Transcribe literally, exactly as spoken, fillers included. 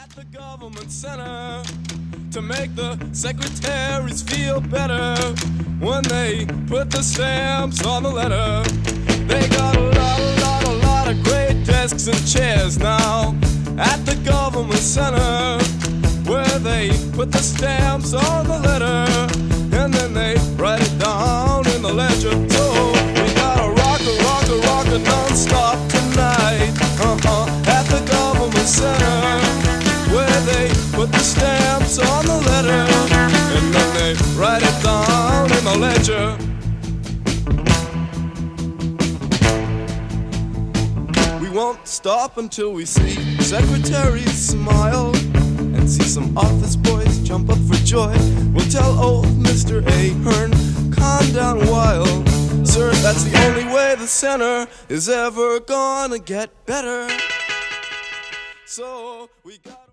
at the government center to make the secretaries feel better when they put the stamps on the letter. They got a lot, a lot, a lot of great desks and chairs now at the government center where they put the stamps on the letter and then they write it down in the ledger. So we gotta rock a rock a rock a non-stop tonight, uh-huh, at the government center where they put the stamps on the letter and then they write it down in the ledger. We won't stop until we see secretaries smile and see some office boys jump up for joy. We'll tell old Mister Ahern, calm down while, sir, that's the only way the center is ever gonna get better. So we got